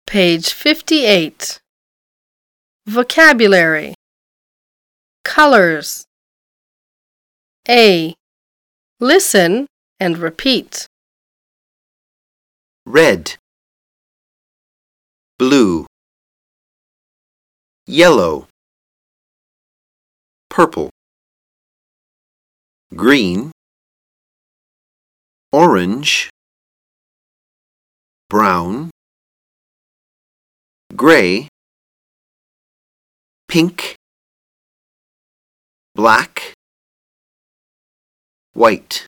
Page 58. Vocabulary. Colors. A. Listen and repeat. Red, blue, yellow, purple, green, orange, brown, gray, pink, black, white.